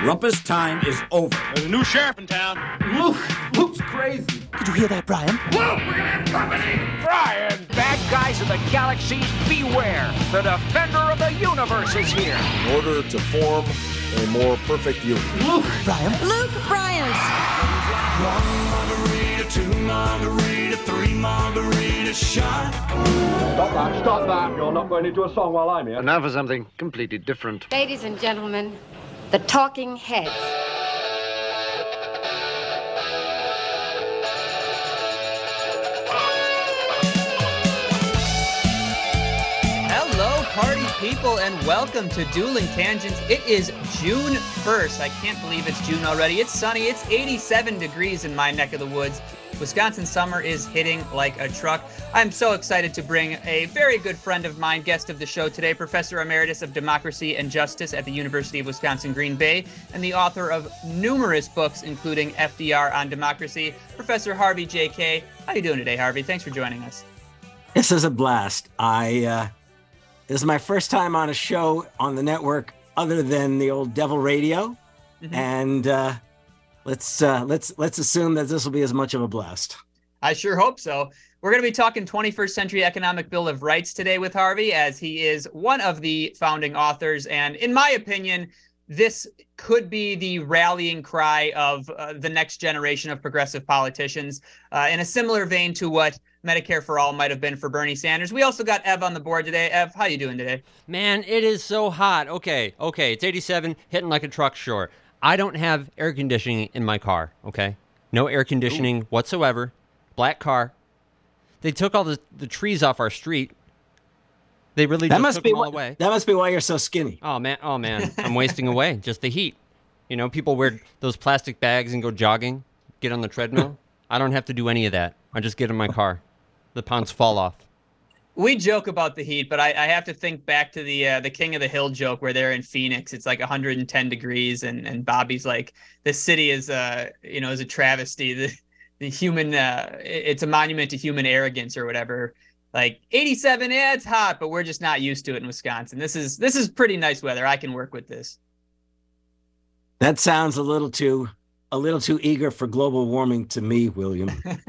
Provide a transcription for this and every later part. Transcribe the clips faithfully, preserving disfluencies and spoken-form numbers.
Rumpus time is over. There's a new sheriff in town. Luke! Luke's crazy. Did you hear that, Brian? Luke, we're gonna have company! Brian! Bad guys of the galaxies, beware! The defender of the universe is here! In order to form a more perfect union. Luke! Brian? Luke Bryant! One margarita, two margarita, three margarita shot. Stop that, stop that. You're not going into a song while I'm here. And now for something completely different. Ladies and gentlemen, the Talking Heads. Hello, party people, and welcome to Dueling Tangents. It is June first. I can't believe it's June already. It's sunny. It's eighty-seven degrees in my neck of the woods. Wisconsin summer is hitting like a truck. I'm so excited to bring a very good friend of mine, guest of the show today, Professor Emeritus of Democracy and Justice at the University of Wisconsin-Green Bay, and the author of numerous books, including F D R on Democracy, Professor Harvey J. Kaye. How are you doing today, Harvey? Thanks for joining us. This is a blast. I uh, this is my first time on a show on the network other than the old Devil Radio, mm-hmm. and uh, let's uh, let's let's assume that this will be as much of a blast. I sure hope so. We're going to be talking twenty-first Century Economic Bill of Rights today with Harvey, as he is one of the founding authors, and in my opinion, this could be the rallying cry of uh, the next generation of progressive politicians, uh, in a similar vein to what Medicare for All might have been for Bernie Sanders. We also got Ev on the board today. Ev, how you doing today? Man, it is so hot. Okay, okay, it's eighty-seven, hitting like a truck, sure. I don't have air conditioning in my car, okay? No air conditioning Ooh. whatsoever. Black car. They took all the, the trees off our street. They really that just must took be them all wh- away. That must be why you're so skinny. Oh, man. Oh, man. I'm wasting away. Just the heat. You know, people wear those plastic bags and go jogging, get on the treadmill. I don't have to do any of that. I just get in my car. The pounds fall off. We joke about the heat, but I, I have to think back to the uh, the King of the Hill joke where they're in Phoenix. It's like one hundred ten degrees, and, and Bobby's like, "This city is a you know is a travesty. The the human uh, it's a monument to human arrogance or whatever." Like eighty-seven, yeah, it's hot, but we're just not used to it in Wisconsin. This is this is pretty nice weather. I can work with this. That sounds a little too a little too eager for global warming to me, William.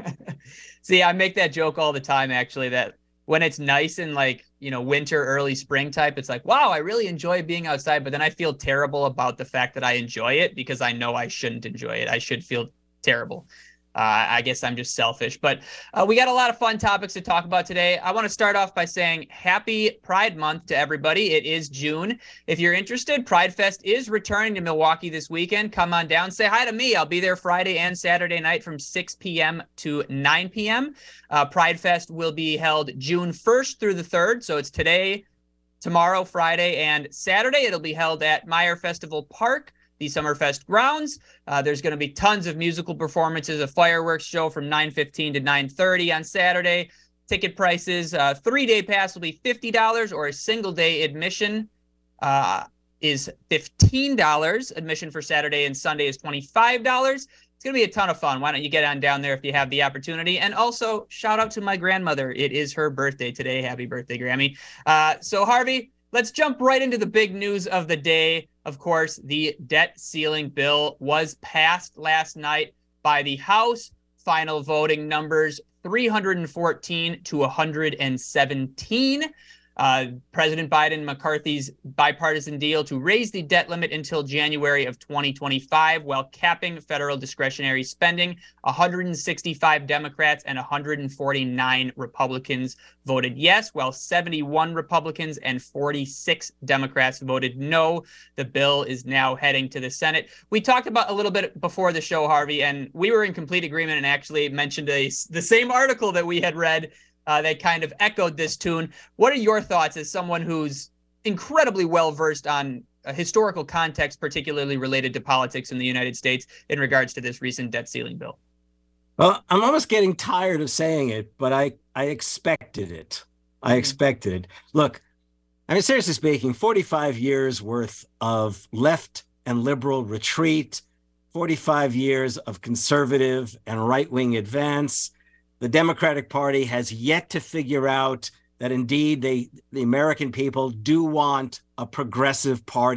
See, I make that joke all the time, actually, that when it's nice in like, you know, winter, early spring type, it's like, wow, I really enjoy being outside. But then I feel terrible about the fact that I enjoy it because I know I shouldn't enjoy it. I should feel terrible. Uh, I guess I'm just selfish, but uh, we got a lot of fun topics to talk about today. I want to start off by saying happy Pride Month to everybody. It is June. If you're interested, Pride Fest is returning to Milwaukee this weekend. Come on down, say hi to me. I'll be there Friday and Saturday night from six p.m. to nine p.m. Uh, Pride Fest will be held June first through the third. So it's today, tomorrow, Friday, and Saturday. It'll be held at Meyer Festival Park, the Summerfest grounds. Uh, there's going to be tons of musical performances, a fireworks show from nine fifteen to nine thirty on Saturday. Ticket prices, uh, three-day pass will be fifty dollars, or a single-day admission uh, is fifteen dollars. Admission for Saturday and Sunday is twenty-five dollars. It's going to be a ton of fun. Why don't you get on down there if you have the opportunity? And also, shout out to my grandmother. It is her birthday today. Happy birthday, Grammy. Uh, so, Harvey, let's jump right into the big news of the day. Of course, the debt ceiling bill was passed last night by the House. Final voting numbers three hundred fourteen to one hundred seventeen. Uh, President Biden and McCarthy's bipartisan deal to raise the debt limit until January of twenty twenty-five while capping federal discretionary spending. one hundred sixty-five Democrats and one hundred forty-nine Republicans voted yes, while seventy-one Republicans and forty-six Democrats voted no. The bill is now heading to the Senate. We talked about a little bit before the show, Harvey, and we were in complete agreement and actually mentioned a, the same article that we had read Uh, they kind of echoed this tune. What are your thoughts as someone who's incredibly well-versed on a historical context, particularly related to politics in the United States, in regards to this recent debt ceiling bill? Well, I'm almost getting tired of saying it, but I, I expected it. I expected it. Look, I mean, seriously speaking, forty-five years worth of left and liberal retreat, forty-five years of conservative and right-wing advance. The Democratic Party has yet to figure out that indeed they, the American people do want a progressive party.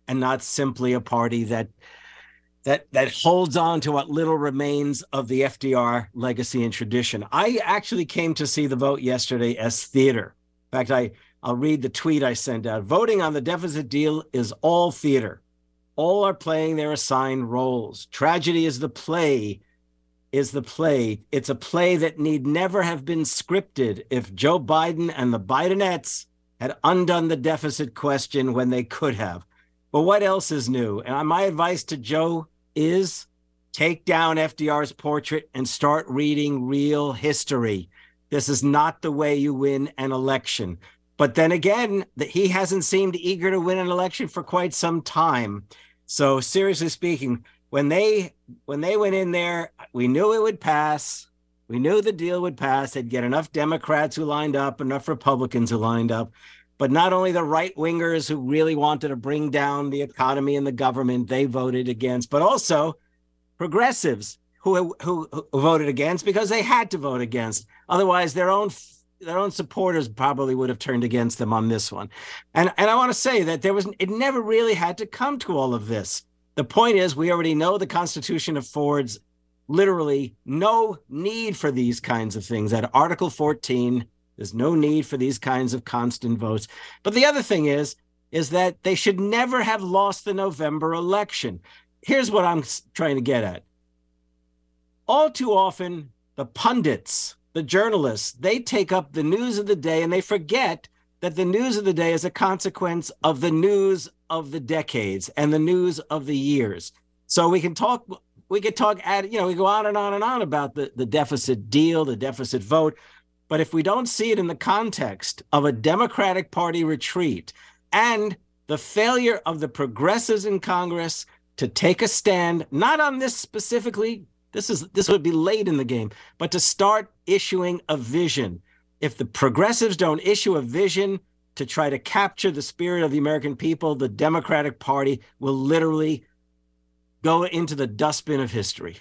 and not simply a party that that that holds on to what little remains of the F D R legacy and tradition. I actually came to see the vote yesterday as theater. In fact, I, I'll read the tweet I sent out. Voting on the deficit deal is all theater. All are playing their assigned roles. Tragedy is the play, is the play. It's a play that need never have been scripted if Joe Biden and the Bidenettes had undone the deficit question when they could have. But what else is new? And my advice to Joe is take down F D R's portrait and start reading real history. This is not the way you win an election. But then again, that he hasn't seemed eager to win an election for quite some time. So seriously speaking, when they when they went in there, we knew it would pass. We knew the deal would pass. They'd get enough Democrats who lined up, enough Republicans who lined up. But not only the right-wingers who really wanted to bring down the economy and the government, they voted against, but also progressives who, who, who voted against because they had to vote against. Otherwise, their own their own supporters probably would have turned against them on this one. And, and I want to say that there was it never really had to come to all of this. The point is, we already know the Constitution affords literally no need for these kinds of things. At Article fourteen, there's no need for these kinds of constant votes. But the other thing is, is that they should never have lost the November election. Here's what I'm trying to get at. All too often, the pundits, the journalists, they take up the news of the day and they forget that the news of the day is a consequence of the news of the decades and the news of the years. So we can talk, we could talk at, you know, we go on and on and on about the, the deficit deal, the deficit vote. But if we don't see it in the context of a Democratic Party retreat and the failure of the progressives in Congress to take a stand, not on this specifically, this is this would be late in the game, but to start issuing a vision. If the progressives don't issue a vision to try to capture the spirit of the American people, the Democratic Party will literally go into the dustbin of history.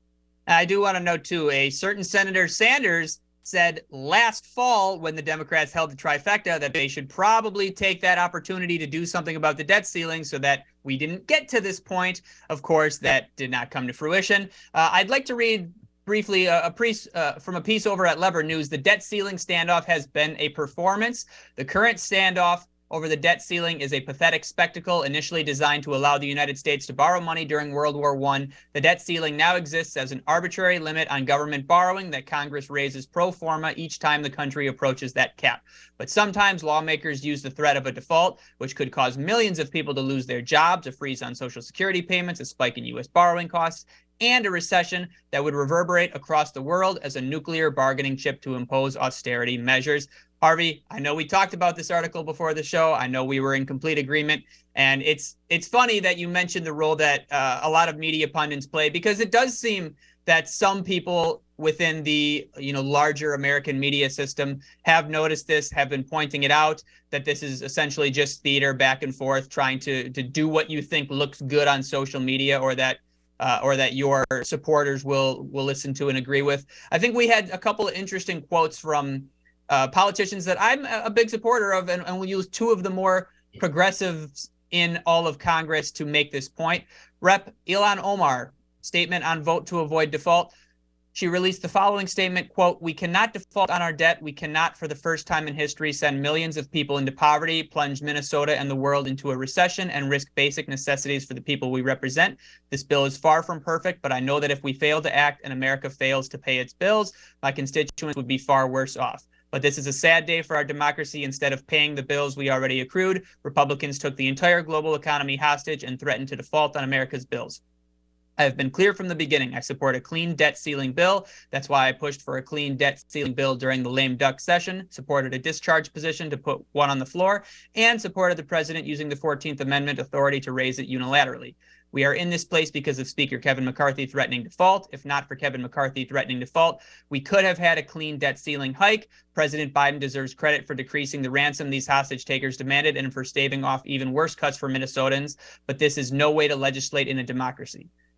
I do want to note, too, a certain Senator Sanders said last fall when the Democrats held the trifecta that they should probably take that opportunity to do something about the debt ceiling so that we didn't get to this point. Of course, that did not come to fruition. Uh, I'd like to read briefly a, a piece uh, from a piece over at Lever News. The debt ceiling standoff has been a performance. The current standoff over the debt ceiling is a pathetic spectacle initially designed to allow the United States to borrow money during World War One. The debt ceiling now exists as an arbitrary limit on government borrowing that Congress raises pro forma each time the country approaches that cap. But sometimes lawmakers use the threat of a default, which could cause millions of people to lose their jobs, a freeze on Social Security payments, a spike in U S borrowing costs, and a recession that would reverberate across the world as a nuclear bargaining chip to impose austerity measures. Harvey, I know we talked about this article before the show. I know we were in complete agreement. And it's it's funny that you mentioned the role that uh, a lot of media pundits play, because it does seem that some people within the you know larger American media system have noticed this, have been pointing it out, that this is essentially just theater back and forth, trying to to do what you think looks good on social media, or that uh, or that your supporters will will listen to and agree with. I think we had a couple of interesting quotes from Uh, politicians that I'm a big supporter of, and, and we'll use two of the more progressives in all of Congress to make this point. Rep Ilhan Omar, statement on vote to avoid default. She released the following statement, quote, "We cannot default on our debt. We cannot, for the first time in history, send millions of people into poverty, plunge Minnesota and the world into a recession, and risk basic necessities for the people we represent. This bill is far from perfect, but I know that if we fail to act and America fails to pay its bills, my constituents would be far worse off. But this is a sad day for our democracy. Instead of paying the bills we already accrued, Republicans took the entire global economy hostage and threatened to default on America's bills. I have been clear from the beginning. I support a clean debt ceiling bill. That's why I pushed for a clean debt ceiling bill during the lame duck session, supported a discharge position to put one on the floor, and supported the president using the fourteenth Amendment authority to raise it unilaterally. We are in this place because of Speaker Kevin McCarthy threatening default. If not for Kevin McCarthy threatening default, we could have had a clean debt ceiling hike. President Biden deserves credit for decreasing the ransom these hostage takers demanded and for staving off even worse cuts for Minnesotans. But this is no way to legislate in a democracy.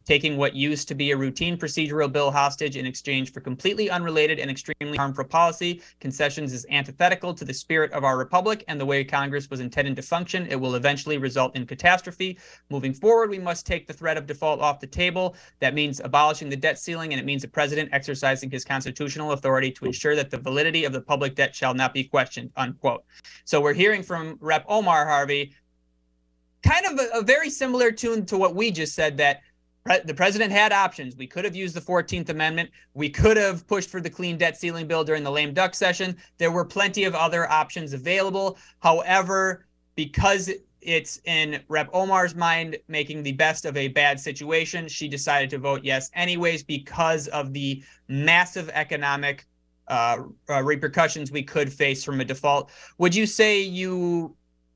taking what used to be a routine procedural bill hostage in exchange for completely unrelated and extremely harmful policy concessions is antithetical to the spirit of our republic and the way Congress was intended to function. It will eventually result in catastrophe. Moving forward, we must take the threat of default off the table. That means abolishing the debt ceiling, and it means the president exercising his constitutional authority to ensure that the validity of the public debt shall not be questioned, unquote. So we're hearing from Rep Omar, Harvey, kind of a, a very similar tune to what we just said, that pre- the president had options. We could have used the fourteenth Amendment. We could have pushed for the clean debt ceiling bill during the lame duck session. There were plenty of other options available. However, because it's in Rep Omar's mind making the best of a bad situation, she decided to vote yes anyways because of the massive economic uh, uh, repercussions we could face from a default. Would you say you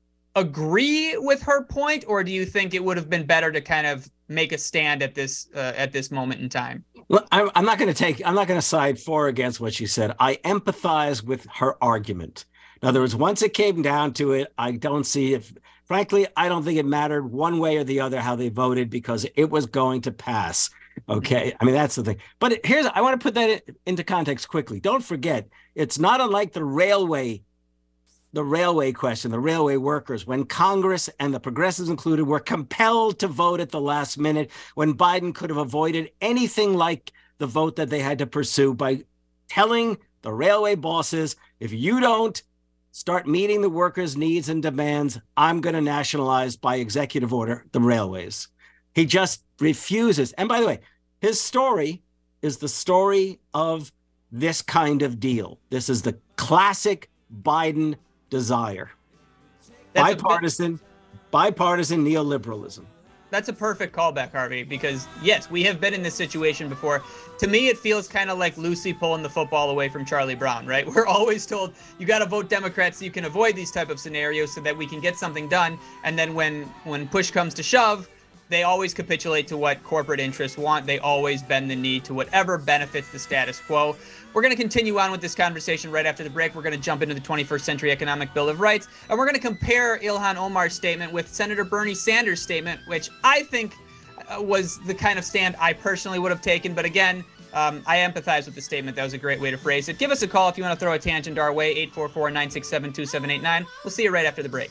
agree with her point, or do you think it would have been better to kind of make a stand at this uh, at this moment in time? Well, I'm, I'm not going to take, I'm not going to side for or against what she said. I empathize with her argument. In other words, once it came down to it, I don't see if, frankly, I don't think it mattered one way or the other how they voted because it was going to pass. Okay. I mean, that's the thing. But here's, I want to put that into context quickly. Don't forget, it's not unlike the railway the railway question, the railway workers, when Congress and the progressives included were compelled to vote at the last minute, when Biden could have avoided anything like the vote that they had to pursue by telling the railway bosses, if you don't start meeting the workers' needs and demands, I'm going to nationalize by executive order the railways. He just refuses. And by the way, his story is the story of this kind of deal. This is the classic Biden desire. That's bipartisan, a, bipartisan neoliberalism. That's a perfect callback, Harvey, because yes, we have been in this situation before. To me, it feels kind of like Lucy pulling the football away from Charlie Brown, right? We're always told you got to vote Democrats so you can avoid these type of scenarios so that we can get something done. And then when when push comes to shove, they always capitulate to what corporate interests want. They always bend the knee to whatever benefits the status quo. We're going to continue on with this conversation right after the break. We're going to jump into the twenty-first Century Economic Bill of Rights, and we're going to compare Ilhan Omar's statement with Senator Bernie Sanders' statement, which I think was the kind of stand I personally would have taken. But again, um, I empathize with the statement. That was a great way to phrase it. Give us a call if you want to throw a tangent our way, eight four four, nine six seven, two seven eight nine. We'll see you right after the break.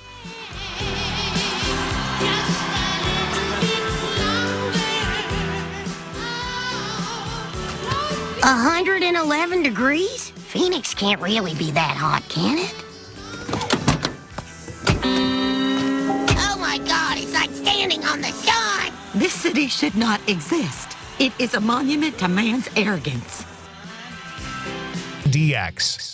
one hundred eleven degrees? Phoenix can't really be that hot, can it? Oh my God, it's like standing on the sun! This city should not exist. It is a monument to man's arrogance. D X.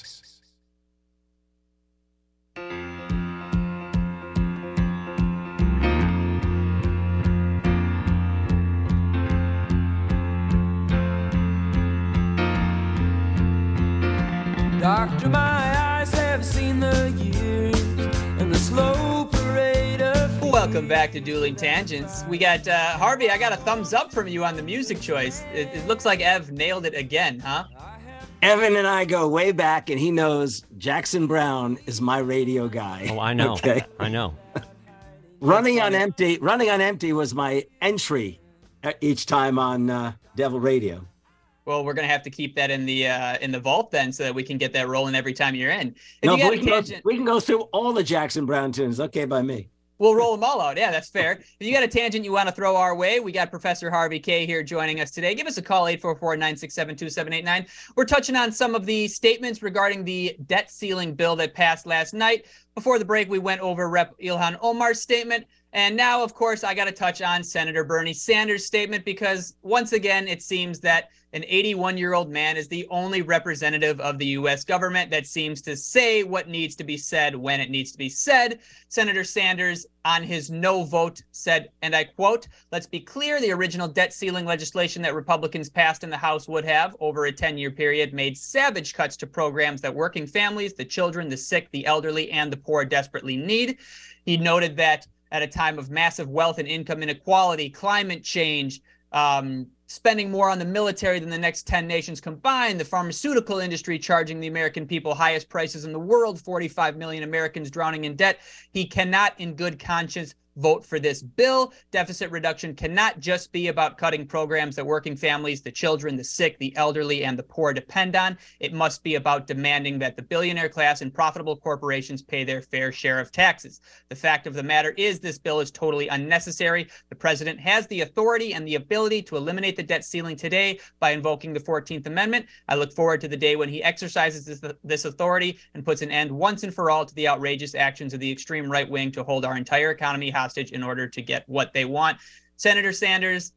Doctor, my eyes have seen the years and the slow parade of... Welcome back to Dueling Tangents. We got, uh, Harvey, I got a thumbs up from you on the music choice. It, it looks like Ev nailed it again, huh? Evan and I go way back, and he knows Jackson Browne is my radio guy. Oh, I know. Okay. I know. Running on Empty, Running on Empty was my entry each time on uh, Devil Radio. Well, we're gonna have to keep that in the uh, in the vault then, so that we can get that rolling every time you're in. If no, you got we, a can tangent, go, we can go through all the Jackson Browne tunes. Okay, by me. We'll roll them all out. Yeah, that's fair. If you got a tangent you want to throw our way, we got Professor Harvey Kaye here joining us today. Give us a call, eight four four, nine six seven, two seven eight nine. We're touching on some of the statements regarding the debt ceiling bill that passed last night. Before the break, we went over Rep Ilhan Omar's statement. And now, of course, I got to touch on Senator Bernie Sanders' statement, because once again, it seems that an eighty-one-year-old man is the only representative of the U S government that seems to say what needs to be said when it needs to be said. Senator Sanders, on his no vote, said, and I quote, "Let's be clear, the original debt ceiling legislation that Republicans passed in the House would have, over a ten-year period, made savage cuts to programs that working families, the children, the sick, the elderly, and the poor desperately need." He noted that at a time of massive wealth and income inequality, climate change, um, spending more on the military than the next ten nations combined, the pharmaceutical industry charging the American people highest prices in the world, forty-five million Americans drowning in debt, he cannot in good conscience vote for this bill. Deficit reduction cannot just be about cutting programs that working families, the children, the sick, the elderly, and the poor depend on. It must be about demanding that the billionaire class and profitable corporations pay their fair share of taxes. The fact of the matter is this bill is totally unnecessary. The president has the authority and the ability to eliminate the debt ceiling today by invoking the fourteenth Amendment. I look forward to the day when he exercises this, this authority and puts an end once and for all to the outrageous actions of the extreme right wing to hold our entire economy hostage in order to get what they want. Senator Sanders,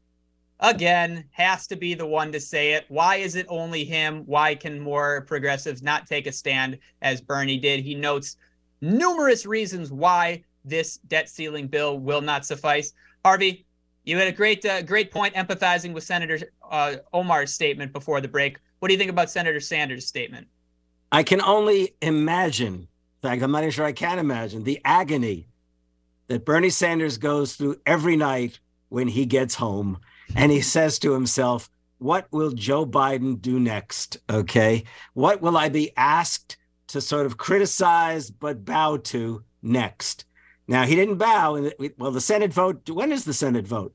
again, has to be the one to say it. Why is it only him? Why can more progressives not take a stand as Bernie did? He notes numerous reasons why this debt ceiling bill will not suffice. Harvey, you had a great uh, great point empathizing with Senator uh, Omar's statement before the break. What do you think about Senator Sanders' statement? I can only imagine, in fact, I'm not even sure I can imagine, the agony that Bernie Sanders goes through every night when he gets home and he says to himself, what will Joe Biden do next? Okay. What will I be asked to sort of criticize but bow to next? Now, he didn't bow. Well, the Senate vote, when is the Senate vote?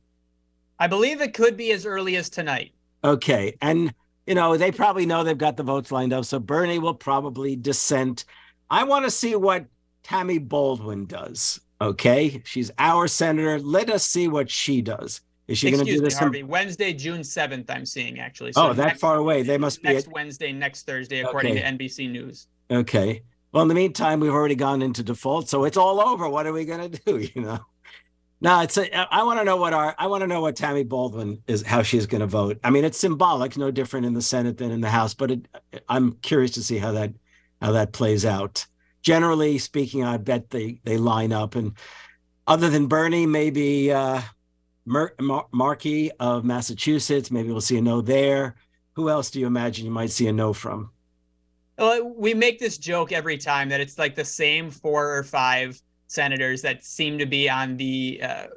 I believe it could be as early as tonight. Okay. And, you know, they probably know they've got the votes lined up, so Bernie will probably dissent. I want to see what Tammy Baldwin does. Okay. She's our senator. Let us see what she does. Is she going to do this? Excuse me, Harvey. In... Wednesday, June seventh, I'm seeing, actually. So oh, that next, far away. They must be next at... Wednesday, next Thursday, according okay. to N B C News. Okay. Well, in the meantime, we've already gone into default, so it's all over. What are we going to do? You know. No, it's. A, I want to know what our. I want to know what Tammy Baldwin is. How she's going to vote. I mean, it's symbolic, no different in the Senate than in the House. But it, I'm curious to see how that how that plays out. Generally speaking, I bet they they line up. And other than Bernie, maybe uh, Mer- Mar- Markey of Massachusetts. Maybe we'll see a no there. Who else do you imagine you might see a no from? Well, we make this joke every time that it's like the same four or five senators that seem to be on the uh,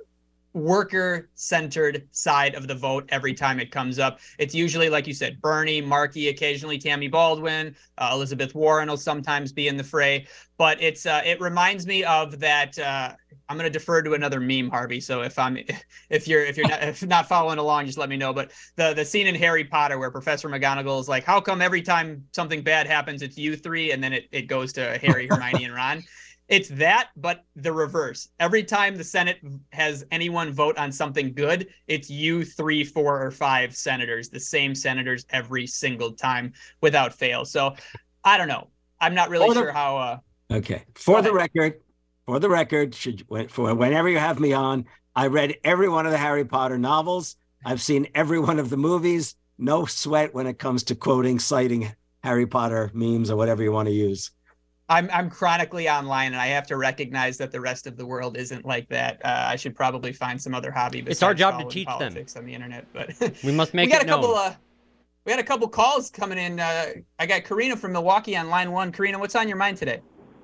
worker-centered side of the vote every time it comes up. It's usually, like you said, Bernie, Markey, occasionally Tammy Baldwin, uh, Elizabeth Warren will sometimes be in the fray. But it's uh, it reminds me of that. Uh, I'm going to defer to another meme, Harvey. So if I'm if you're if you're not if not following along, just let me know. But the the scene in Harry Potter where Professor McGonagall is like, "How come every time something bad happens, it's you three?" And then it it goes to Harry, Hermione, and Ron. It's that, but the reverse. Every time the Senate has anyone vote on something good, it's you three, four, or five senators, the same senators every single time without fail. So I don't know. I'm not really the, sure how. Uh, okay. For the record, for the record, should for whenever you have me on, I read every one of the Harry Potter novels. I've seen every one of the movies. No sweat when it comes to quoting, citing Harry Potter memes or whatever you want to use. I'm I'm chronically online, and I have to recognize that the rest of the world isn't like that. Uh, I should probably find some other hobby. It's our job to teach them on the internet, but we must make we got it a couple. known. Uh, we had a couple calls coming in. Uh, I got Karina from Milwaukee on line one. Karina, what's on your mind today?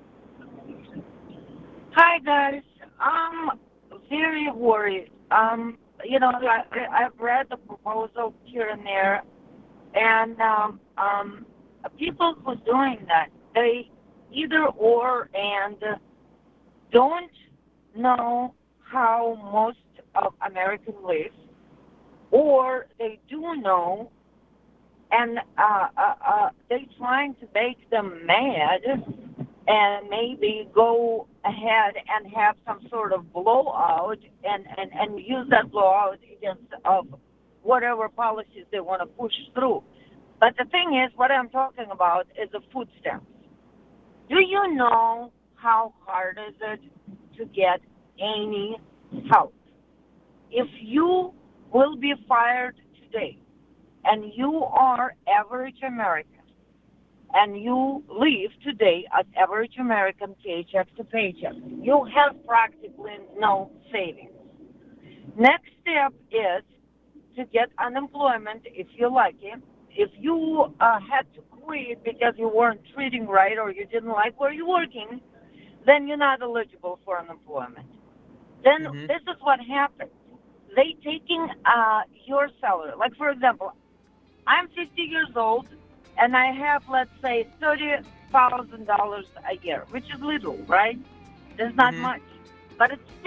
Hi guys. Um, very worried. Um, you know, I, I've read the proposal here and there, and um, um, people who are doing that, they either or and don't know how most of America lives, or they do know, and uh, uh, uh, they're trying to make them mad and maybe go ahead and have some sort of blowout and, and, and use that blowout against uh, whatever policies they want to push through. But the thing is, what I'm talking about is the food stamps. Do you know how hard is it to get any help? If you will be fired today and you are average American and you live today as average American paycheck to paycheck, you have practically no savings. Next step is to get unemployment if you're lucky. If you uh, had to quit because you weren't treating right or you didn't like where you're working, then you're not eligible for unemployment. Then mm-hmm. This is what happens. They taking uh, your salary. Like, for example, I'm fifty years old, and I have, let's say, thirty thousand dollars a year, which is little, right? There's not mm-hmm. much. But it's still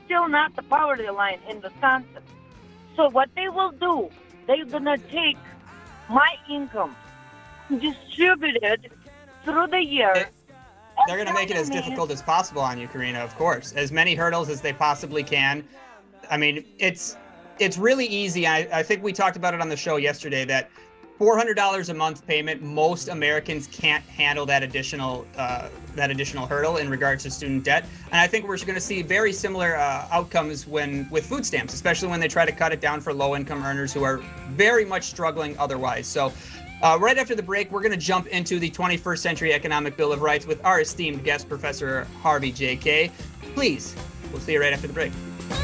still not the poverty line in Wisconsin. So what they will do, they're going to take my income, distribute it through the year. It, they're going to make it as difficult as possible on you, Karina, of course. As many hurdles as they possibly can. I mean, it's it's really easy. I, I think we talked about it on the show yesterday that four hundred dollars a month payment, most Americans can't handle that additional uh, that additional hurdle in regards to student debt. And I think we're going to see very similar uh, outcomes when with food stamps, especially when they try to cut it down for low-income earners who are very much struggling otherwise. So uh, right after the break, we're going to jump into the twenty-first Century Economic Bill of Rights with our esteemed guest, Professor Harvey J K. Please, we'll see you right after the break.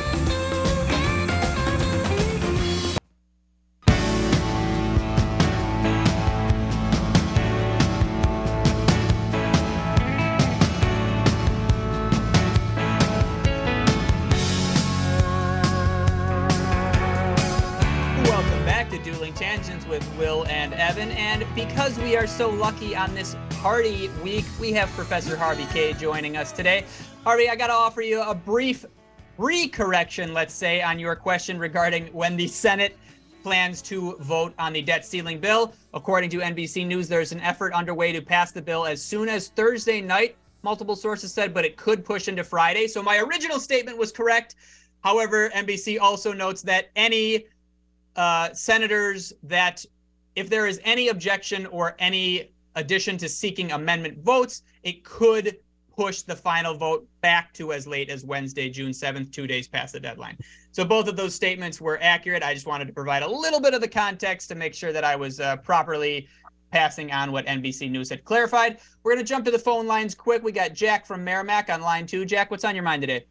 Tangents with Will and Evan, and because we are so lucky on this party week, we have Professor Harvey K joining us today. Harvey, I got to offer you a brief re-correction, let's say, on your question regarding when the Senate plans to vote on the debt ceiling bill. According to N B C News, there's an effort underway to pass the bill as soon as Thursday night, multiple sources said, but it could push into Friday. So my original statement was correct. However, N B C also notes that any Uh, senators that if there is any objection or any addition to seeking amendment votes, it could push the final vote back to as late as Wednesday, June seventh, two days past the deadline. So both of those statements were accurate. I just wanted to provide a little bit of the context to make sure that I was uh, properly passing on what N B C News had clarified. We're going to jump to the phone lines quick. We got Jack from Merrimack on line two. Jack, what's on your mind today?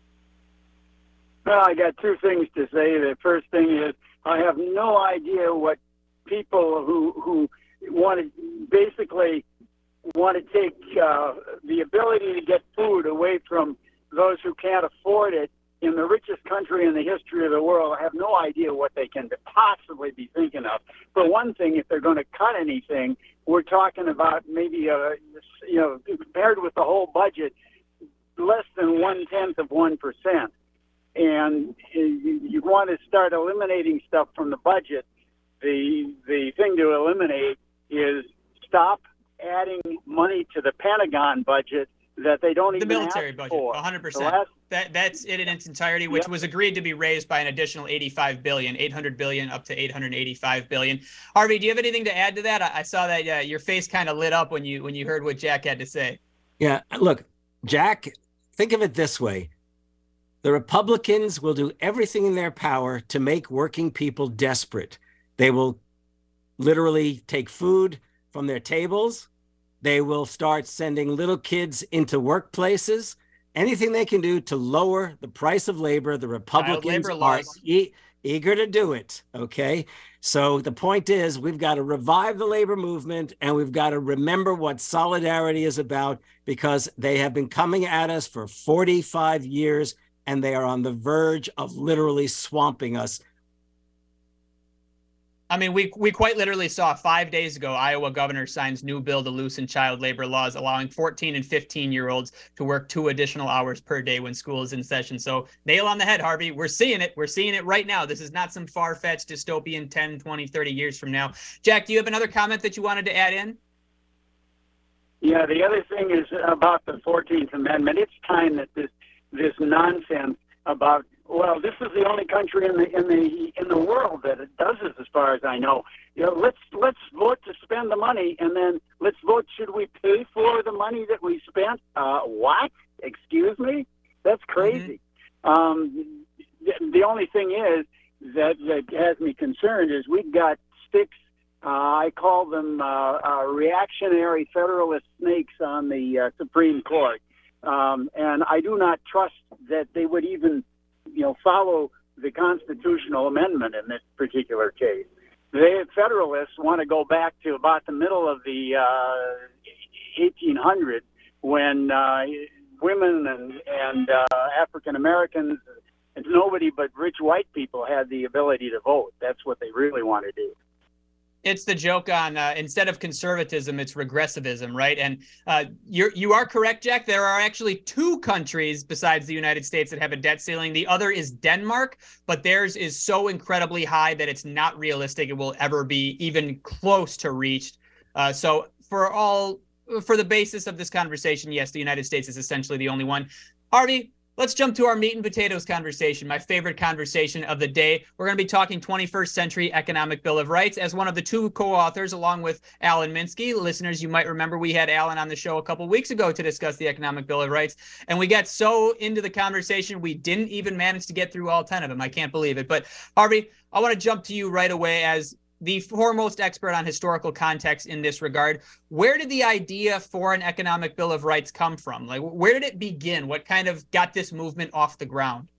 Well, I got two things to say. The first thing is I have no idea what people who who want to basically want to take uh, the ability to get food away from those who can't afford it in the richest country in the history of the world. I have no idea what they can possibly be thinking of. For one thing, if they're going to cut anything, we're talking about maybe a, you know, compared with the whole budget, less than one tenth of one percent. And you, you want to start eliminating stuff from the budget. The the thing to eliminate is stop adding money to the Pentagon budget that they don't the even military ask budget, for. one hundred percent. Last, that that's it in its entirety, which yep. was agreed to be raised by an additional eighty-five billion, eight hundred billion up to eight hundred eighty-five billion. Harvey, do you have anything to add to that? I, I saw that uh, your face kind of lit up when you when you heard what Jack had to say. Yeah, look, Jack, think of it this way. The Republicans will do everything in their power to make working people desperate. They will literally take food from their tables. They will start sending little kids into workplaces. Anything they can do to lower the price of labor, the Republicans are e- eager to do it, okay? So the point is, we've got to revive the labor movement, and we've got to remember what solidarity is about, because they have been coming at us for forty-five years, and they are on the verge of literally swamping us. I mean, we we quite literally saw five days ago, Iowa governor signs new bill to loosen child labor laws, allowing fourteen and fifteen-year-olds to work two additional hours per day when school is in session. So nail on the head, Harvey. We're seeing it. We're seeing it right now. This is not some far-fetched dystopian ten, twenty, thirty years from now. Jack, do you have another comment that you wanted to add in? Yeah, the other thing is about the fourteenth Amendment. It's time that this this nonsense about, well, this is the only country in the in the in the world that it does this, as far as I know. You know, let's let's vote to spend the money, and then let's vote. Should we pay for the money that we spent? Uh, what? Excuse me? That's crazy. Mm-hmm. Um, the, the only thing is that that has me concerned is we've got six. Uh, I call them uh, uh, reactionary Federalist snakes on the uh, Supreme Court. Um, and I do not trust that they would even, you know, follow the constitutional amendment in this particular case. The Federalists want to go back to about the middle of the uh, eighteen hundreds, when uh, women and, and uh, African Americans and nobody but rich white people had the ability to vote. That's what they really want to do. It's the joke on uh, instead of conservatism, it's regressivism, right? And uh, you're you are correct, Jack. There are actually two countries besides the United States that have a debt ceiling. The other is Denmark, but theirs is so incredibly high that it's not realistic it will ever be even close to reached. Uh, so for all for the basis of this conversation, yes, the United States is essentially the only one. Harvey, let's jump to our meat and potatoes conversation, my favorite conversation of the day. We're going to be talking twenty-first century Economic Bill of Rights. As one of the two co-authors, along with Alan Minsky. Listeners, you might remember we had Alan on the show a couple weeks ago to discuss the Economic Bill of Rights, and we got so into the conversation, we didn't even manage to get through all ten of them. I can't believe it. But Harvey, I want to jump to you right away as the foremost expert on historical context in this regard. Where did the idea for an Economic Bill of Rights come from? Like, where did it begin? What kind of got this movement off the ground?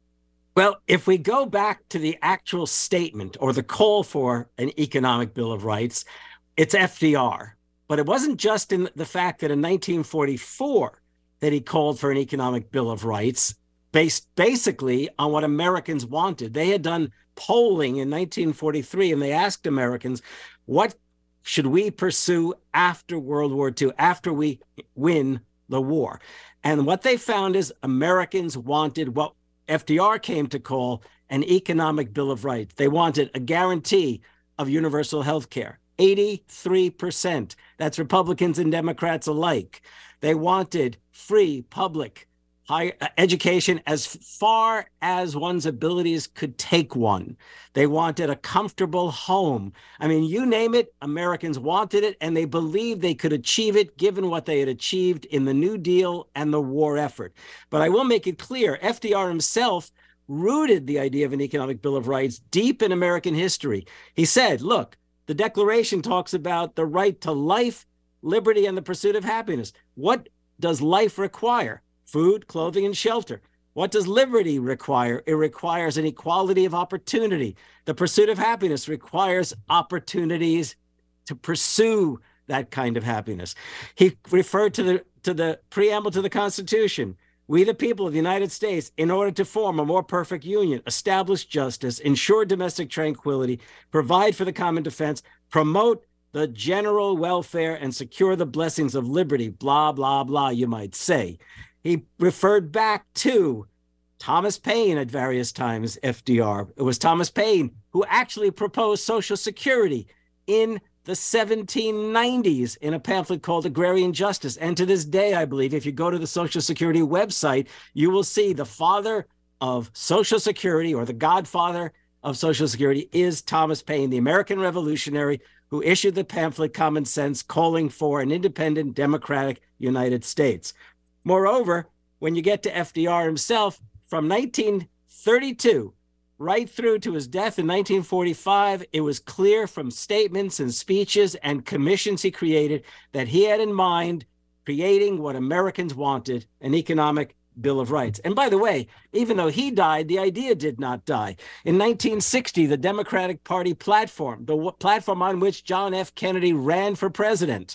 Well, if we go back to the actual statement or the call for an Economic Bill of Rights, it's F D R. But it wasn't just in the fact that in nineteen forty-four that he called for an Economic Bill of Rights based basically on what Americans wanted. They had done polling in nineteen forty-three, and they asked Americans, what should we pursue after World War Two, after we win the war? And what they found is Americans wanted what F D R came to call an Economic Bill of Rights. They wanted a guarantee of universal health care, eighty-three percent. That's Republicans and Democrats alike. They wanted free public higher education as far as one's abilities could take one. They wanted a comfortable home. I mean, you name it, Americans wanted it, and they believed they could achieve it given what they had achieved in the New Deal and the war effort. But I will make it clear, F D R himself rooted the idea of an Economic Bill of Rights deep in American history. He said, look, the Declaration talks about the right to life, liberty, and the pursuit of happiness. What does life require? Food, clothing, and shelter. What does liberty require? It requires an equality of opportunity. The pursuit of happiness requires opportunities to pursue that kind of happiness. He referred to the to the preamble to the Constitution. We, the people of the United States, in order to form a more perfect union, establish justice, ensure domestic tranquility, provide for the common defense, promote the general welfare, and secure the blessings of liberty, blah, blah, blah, you might say. He referred back to Thomas Paine at various times, F D R. It was Thomas Paine who actually proposed Social Security in the seventeen nineties in a pamphlet called Agrarian Justice. And to this day, I believe, if you go to the Social Security website, you will see the father of Social Security, or the godfather of Social Security, is Thomas Paine, the American revolutionary who issued the pamphlet Common Sense, calling for an independent, democratic United States. Moreover, when you get to F D R himself, from nineteen thirty-two right through to his death in nineteen forty-five, it was clear from statements and speeches and commissions he created that he had in mind creating what Americans wanted, an Economic Bill of Rights. And by the way, even though he died, the idea did not die. In nineteen sixty, the Democratic Party platform, the platform on which John F. Kennedy ran for president,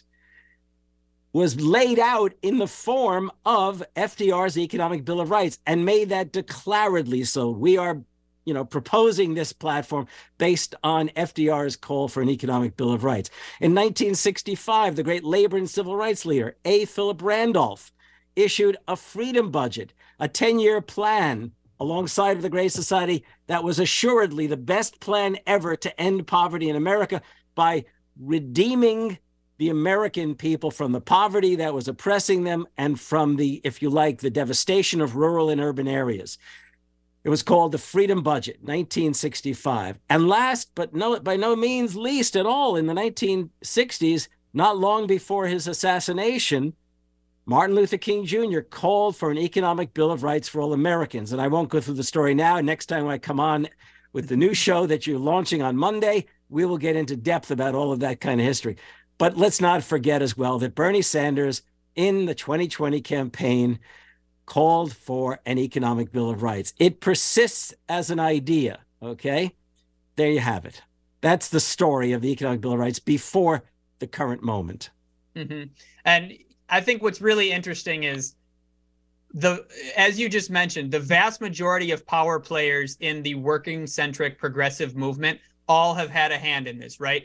was laid out in the form of F D R's Economic Bill of Rights, and made that declaredly so. We are, you know, proposing this platform based on F D R's call for an Economic Bill of Rights. In nineteen sixty-five, the great labor and civil rights leader, A. Philip Randolph, issued a freedom budget, a ten-year plan alongside of the Great Society that was assuredly the best plan ever to end poverty in America by redeeming the American people from the poverty that was oppressing them and from the, if you like, the devastation of rural and urban areas. It was called the Freedom Budget, nineteen sixty-five. And last, but no, by no means least at all, in the nineteen sixties, not long before his assassination, Martin Luther King Junior called for an Economic Bill of Rights for all Americans. And I won't go through the story now. Next time I come on with the new show that you're launching on Monday, we will get into depth about all of that kind of history. But let's not forget as well that Bernie Sanders in the twenty twenty campaign called for an Economic Bill of Rights. It persists as an idea, okay? There you have it. That's the story of the Economic Bill of Rights before the current moment. Mm-hmm. And I think what's really interesting is, the, as you just mentioned, the vast majority of power players in the working-centric progressive movement all have had a hand in this, right?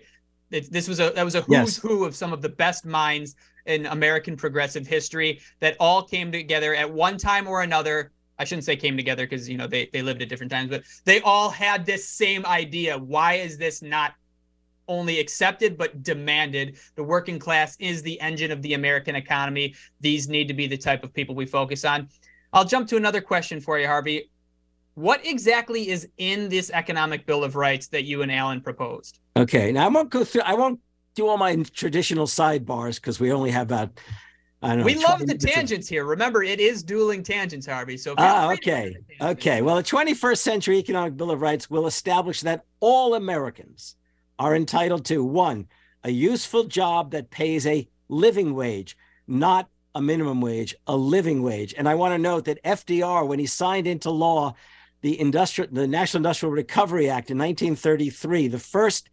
It, this was a that was a who's Yes. who of some of the best minds in American progressive history that all came together at one time or another. I shouldn't say came together because, you know, they, they lived at different times, but they all had this same idea. Why is this not only accepted, but demanded? The working class is the engine of the American economy. These need to be the type of people we focus on. I'll jump to another question for you, Harvey. What exactly is in this Economic Bill of Rights that you and Alan proposed? Okay, now I won't go through, I won't do all my traditional sidebars because we only have about, I don't know. We love the twenty minutes. tangents here. Remember, it is dueling tangents, Harvey. So feel Ah, free to okay. Okay. Well, the twenty-first Century Economic Bill of Rights will establish that all Americans are entitled to, one, a useful job that pays a living wage, not a minimum wage, a living wage. And I want to note that F D R, when he signed into law the industrial, the National Industrial Recovery Act in nineteen thirty-three, the first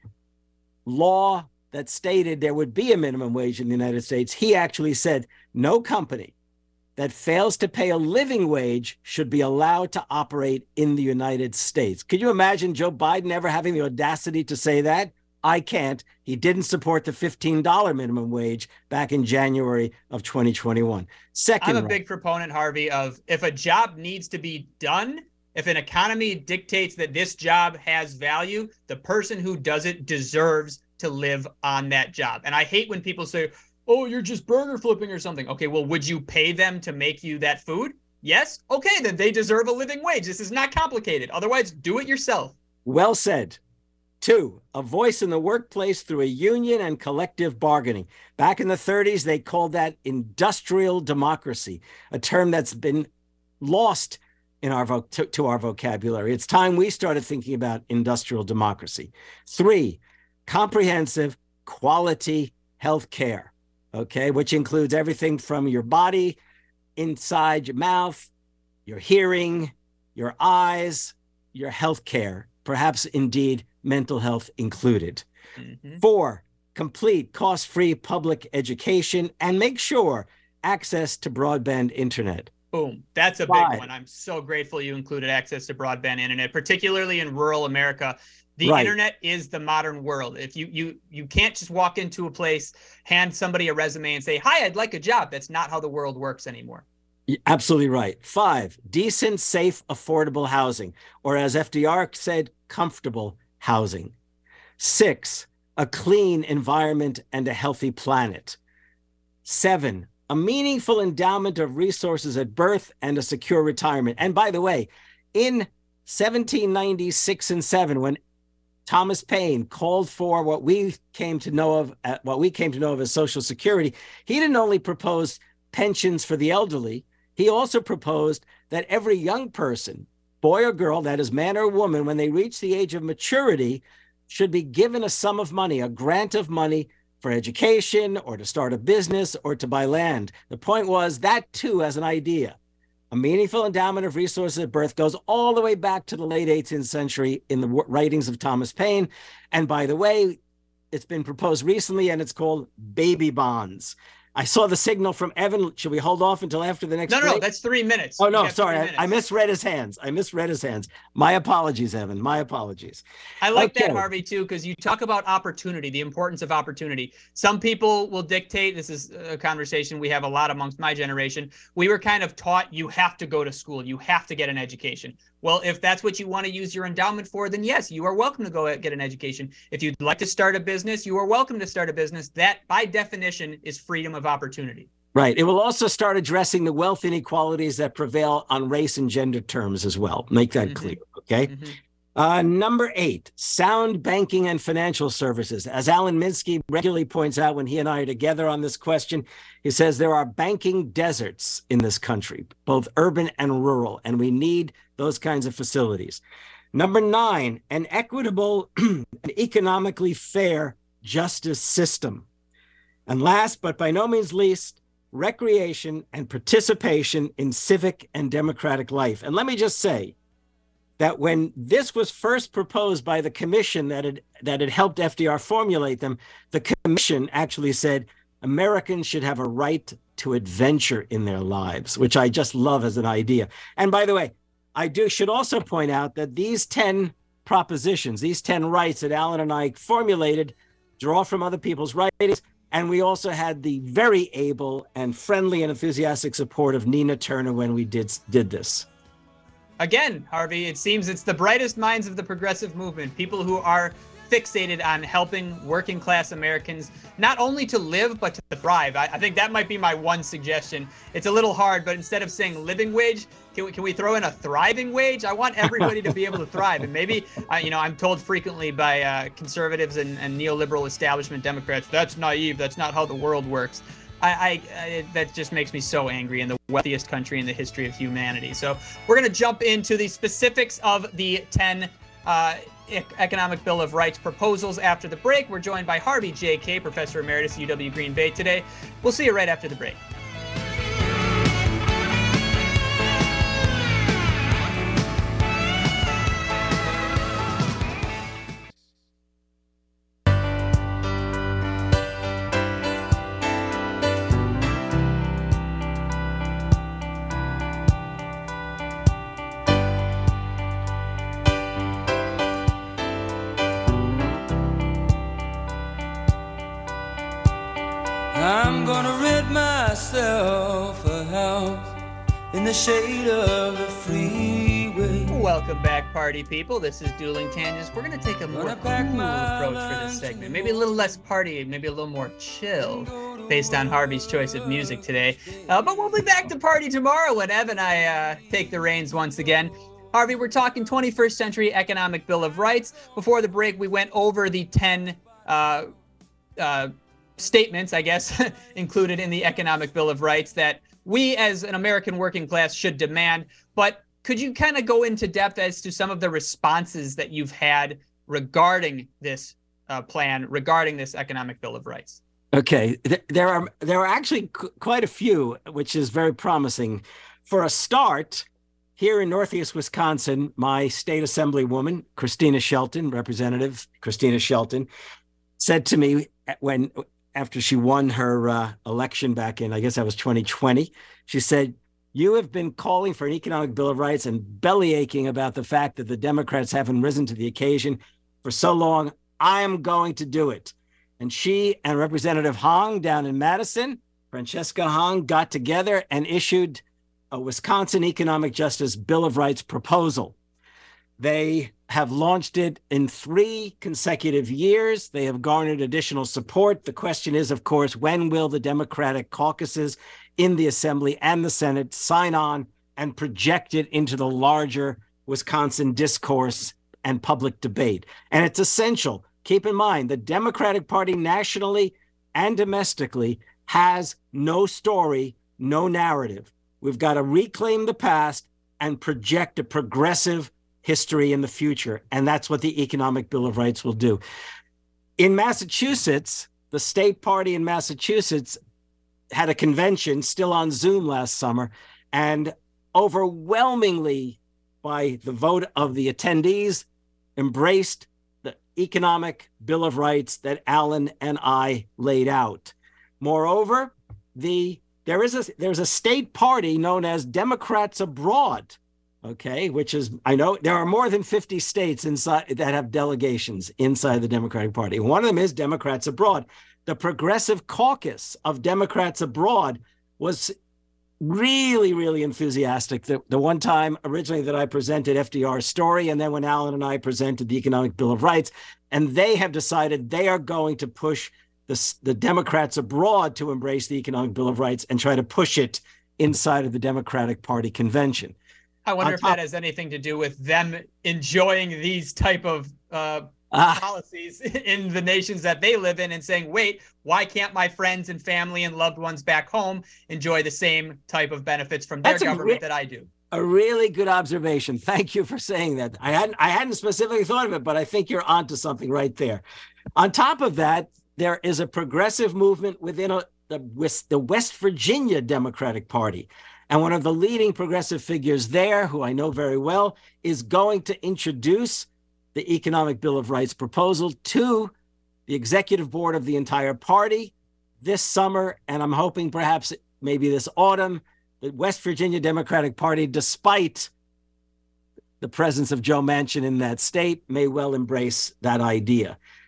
law that stated there would be a minimum wage in the United States, he actually said no company that fails to pay a living wage should be allowed to operate in the United States. Could you imagine Joe Biden ever having the audacity to say that? I can't. He didn't support the fifteen dollars minimum wage back in January of twenty twenty-one. Second, I'm a right, big proponent, Harvey, of if a job needs to be done, if an economy dictates that this job has value, the person who does it deserves to live on that job. And I hate when people say, oh, you're just burger flipping or something. Okay, well, would you pay them to make you that food? Yes? Okay, then they deserve a living wage. This is not complicated. Otherwise, do it yourself. well said. Two, a voice in the workplace through a union and collective bargaining. Back in the thirties, they called that industrial democracy, a term that's been lost in our vo- to, to our vocabulary. It's time we started thinking about industrial democracy. Three, comprehensive quality health care, okay, which includes everything from your body, inside your mouth, your hearing, your eyes, your health care, perhaps indeed mental health included. Mm-hmm. Four, complete cost-free public education and make sure access to broadband internet. Boom. That's a Five. big one. I'm so grateful you included access to broadband internet, particularly in rural America. The Right. internet is the modern world. If you you you can't just walk into a place, hand somebody a resume and say, hi, I'd like a job. That's not how the world works anymore. You're absolutely right. Five, decent, safe, affordable housing, or as F D R said, comfortable housing. Six, a clean environment and a healthy planet. Seven, a meaningful endowment of resources at birth and a secure retirement. And by the way, in seventeen ninety-six and seven, when Thomas Paine called for what we came to know of, uh, what we came to know of as Social Security, he didn't only propose pensions for the elderly, he also proposed that every young person, boy or girl, that is man or woman, when they reach the age of maturity, should be given a sum of money, a grant of money for education or to start a business or to buy land. The point was that too, as an idea, a meaningful endowment of resources at birth goes all the way back to the late eighteenth century in the writings of Thomas Paine. And by the way, it's been proposed recently and it's called baby bonds. I saw the signal from Evan. Should we hold off until after the next No, no, break? no, that's three minutes. Oh, You no, got sorry. three I, I minutes. misread his hands. I misread his hands. My apologies, Evan. My apologies. I like that, Okay. Harvey, too, because you talk about opportunity, the importance of opportunity. Some people will dictate, this is a conversation we have a lot amongst my generation. We were kind of taught you have to go to school, you have to get an education. Well, if that's what you want to use your endowment for, then yes, you are welcome to go get an education. If you'd like to start a business, you are welcome to start a business. That, by definition, is freedom of opportunity. Right. It will also start addressing the wealth inequalities that prevail on race and gender terms as well. Make that Mhm. clear. Okay. Mhm. Uh, number eight, sound banking and financial services. As Alan Minsky regularly points out when he and I are together on this question, he says there are banking deserts in this country, both urban and rural, and we need those kinds of facilities. Number nine, an equitable and economically fair justice system. And last, but by no means least, recreation and participation in civic and democratic life. And let me just say that when this was first proposed by the commission that had, that had helped F D R formulate them, the commission actually said Americans should have a right to adventure in their lives, which I just love as an idea. And by the way, I do should also point out that these ten propositions, these ten rights that Alan and I formulated, draw from other people's writings. And we also had the very able and friendly and enthusiastic support of Nina Turner when we did did this. Again, Harvey, it seems it's the brightest minds of the progressive movement, people who are fixated on helping working class Americans not only to live, but to thrive. I, I think that might be my one suggestion. It's a little hard, but instead of saying living wage, can we, can we throw in a thriving wage? I want everybody to be able to thrive. And maybe, uh, you know, I'm told frequently by uh, conservatives and, and neoliberal establishment Democrats, that's naive. That's not how the world works. I, I, I that just makes me so angry in the wealthiest country in the history of humanity. So we're going to jump into the specifics of the ten uh, Economic Bill of Rights proposals after the break. We're joined by Harvey J. Kaye, Professor Emeritus at U W Green Bay today. We'll see you right after the break. I'm gonna rid myself a house in the shade of the freeway. Welcome back, party people. This is Dueling Tangents. We're going to take a more cool approach for this segment. Maybe a little less party, maybe a little more chill, based on Harvey's choice of music today. Uh, but we'll be back to party tomorrow when Ev and I uh, take the reins once again. Harvey, we're talking twenty-first century Economic Bill of Rights. Before the break, we went over the ten uh, uh, statements, I guess, included in the Economic Bill of Rights that we as an American working class should demand. But could you kind of go into depth as to some of the responses that you've had regarding this uh, plan, regarding this Economic Bill of Rights? Okay, there are there are actually qu- quite a few, which is very promising. For a start, here in Northeast Wisconsin, my state assemblywoman, Christina Shelton, Representative Christina Shelton, said to me when after she won her uh, election back in, I guess that was twenty twenty, she said, "You have been calling for an economic bill of rights and bellyaching about the fact that the Democrats haven't risen to the occasion for so long. I am going to do it." And she and Representative Hong down in Madison, Francesca Hong, got together and issued a Wisconsin Economic Justice Bill of Rights proposal. They have launched it in three consecutive years. They have garnered additional support. The question is, of course, when will the Democratic caucuses in the Assembly and the Senate sign on and project it into the larger Wisconsin discourse and public debate? And it's essential. Keep in mind, the Democratic Party nationally and domestically has no story, no narrative. We've got to reclaim the past and project a progressive history in the future. And that's what the Economic Bill of Rights will do. In Massachusetts, the state party in Massachusetts had a convention still on Zoom last summer, and overwhelmingly by the vote of the attendees embraced the Economic Bill of Rights that Alan and I laid out. Moreover, the there is a there's a state party known as Democrats Abroad, okay, which is, I know there are more than fifty states inside that have delegations inside the Democratic Party. One of them is Democrats Abroad. The Progressive Caucus of Democrats Abroad was really, really enthusiastic. The, the one time originally that I presented F D R's story, and then when Alan and I presented the Economic Bill of Rights, and they have decided they are going to push the, the Democrats abroad to embrace the Economic Bill of Rights and try to push it inside of the Democratic Party convention. I wonder On if top- that has anything to do with them enjoying these type of uh, Ah. policies in the nations that they live in and saying, wait, why can't my friends and family and loved ones back home enjoy the same type of benefits from their That's a government re- that I do? A really good observation. Thank you for saying that. I hadn't I hadn't specifically thought of it, but I think you're onto something right there. On top of that, there is a progressive movement within a, the, West, the West Virginia Democratic Party. And one of the leading progressive figures there, who I know very well, is going to introduce the Economic Bill of Rights proposal to the executive board of the entire party this summer. And I'm hoping perhaps maybe this autumn, the West Virginia Democratic Party, despite the presence of Joe Manchin in that state, may well embrace that idea.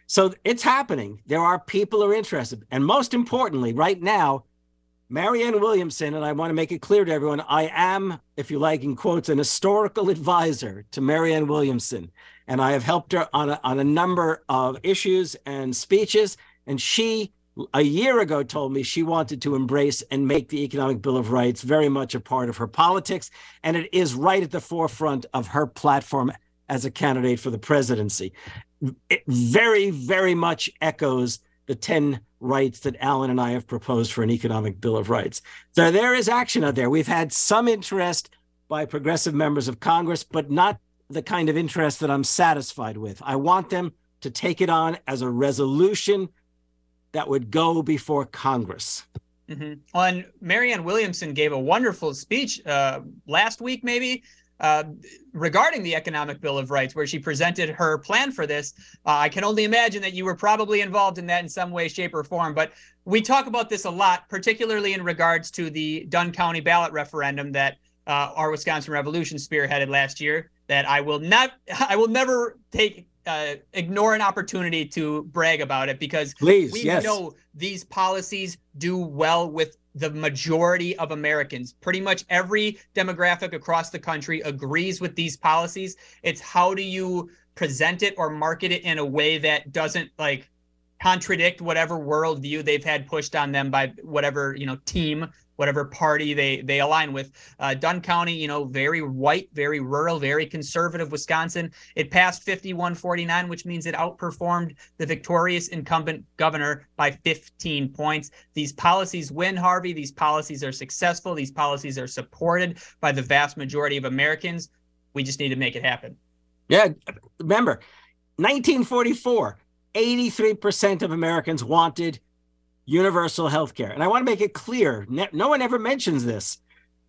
So it's happening. There are people who are interested. And most importantly, right now, Marianne Williamson, and I want to make it clear to everyone, I am, if you like, in quotes, an historical advisor to Marianne Williamson. And I have helped her on a, on a number of issues and speeches. And she, a year ago, told me she wanted to embrace and make the Economic Bill of Rights very much a part of her politics. And it is right at the forefront of her platform as a candidate for the presidency. It very, very much echoes the ten rights that Alan and I have proposed for an Economic Bill of Rights. So there is action out there. We've had some interest by progressive members of Congress, but not the kind of interest that I'm satisfied with. I want them to take it on as a resolution that would go before Congress. Mm-hmm. Well, and Marianne Williamson gave a wonderful speech uh, last week, maybe, uh, regarding the Economic Bill of Rights, where she presented her plan for this. Uh, I can only imagine that you were probably involved in that in some way, shape, or form. But we talk about this a lot, particularly in regards to the Dunn County ballot referendum that uh, our Wisconsin Revolution spearheaded last year, that I will not, I will never take Uh, ignore an opportunity to brag about it, because Please, we yes. know these policies do well with the majority of Americans. Pretty much every demographic across the country agrees with these policies. It's how do you present it or market it in a way that doesn't like contradict whatever worldview they've had pushed on them by whatever, you know, team, whatever party they they align with. Uh, Dunn County, you know, very white, very rural, very conservative Wisconsin. It passed fifty-one forty-nine, which means it outperformed the victorious incumbent governor by fifteen points. These policies win, Harvey. These policies are successful. These policies are supported by the vast majority of Americans. We just need to make it happen. Yeah, remember, nineteen forty-four, eighty-three percent of Americans wanted universal health care. And I want to make it clear, no one ever mentions this.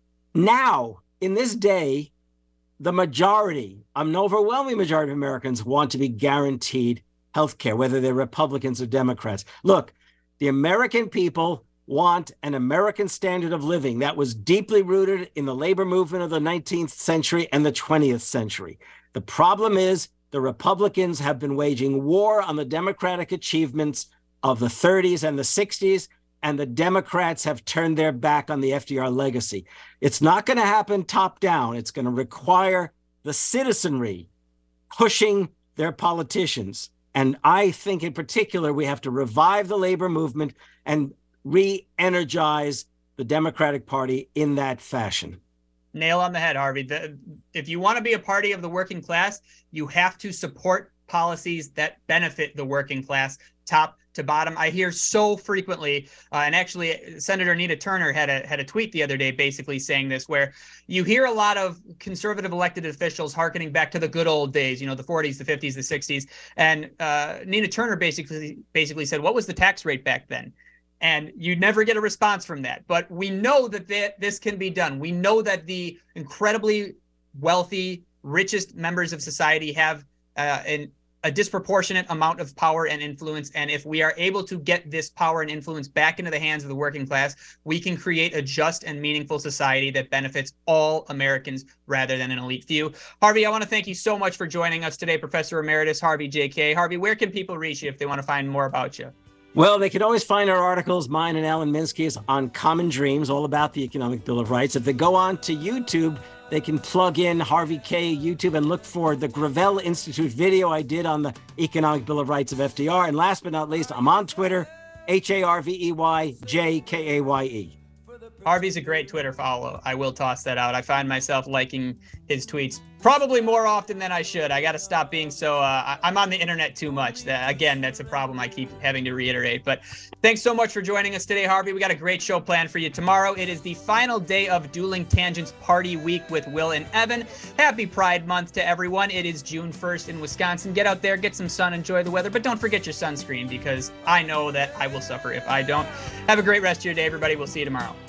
Now, in this day, the majority, an overwhelming majority of Americans want to be guaranteed health care, whether they're Republicans or Democrats. Look, the American people want an American standard of living that was deeply rooted in the labor movement of the nineteenth century and the twentieth century. The problem is the Republicans have been waging war on the democratic achievements of the thirties and the sixties, and the Democrats have turned their back on the F D R legacy. It's not going to happen top down. It's going to require the citizenry pushing their politicians. And I think in particular, we have to revive the labor movement and re-energize the Democratic Party in that fashion. Nail on the head, Harvey. The, if you want to be a party of the working class, you have to support policies that benefit the working class, top to bottom. I hear so frequently, uh, and actually Senator Nina Turner had a had a tweet the other day basically saying this, where you hear a lot of conservative elected officials hearkening back to the good old days, you know, the forties, the fifties, the sixties. And uh, Nina Turner basically basically said, what was the tax rate back then? And you never get a response from that. But we know that th- this can be done. We know that the incredibly wealthy, richest members of society have uh, an a disproportionate amount of power and influence. And if we are able to get this power and influence back into the hands of the working class, we can create a just and meaningful society that benefits all Americans rather than an elite few. Harvey, I want to thank you so much for joining us today, Professor Emeritus Harvey J K. Harvey, where can people reach you if they want to find more about you? Well, they can always find our articles, mine and Alan Minsky's, on Common Dreams, all about the Economic Bill of Rights. If they go on to YouTube, they can plug in Harvey K YouTube and look for the Gravel Institute video I did on the Economic Bill of Rights of F D R. And last but not least, I'm on Twitter, H A R V E Y J K A Y E. Harvey's a great Twitter follow. I will toss that out. I find myself liking his tweets probably more often than I should. I got to stop being so, uh, I'm on the internet too much. That, again, that's a problem I keep having to reiterate. But thanks so much for joining us today, Harvey. We got a great show planned for you tomorrow. It is the final day of Dueling Tangents Party Week with Will and Evan. Happy Pride Month to everyone. It is June first in Wisconsin. Get out there, get some sun, enjoy the weather, but don't forget your sunscreen, because I know that I will suffer if I don't. Have a great rest of your day, everybody. We'll see you tomorrow.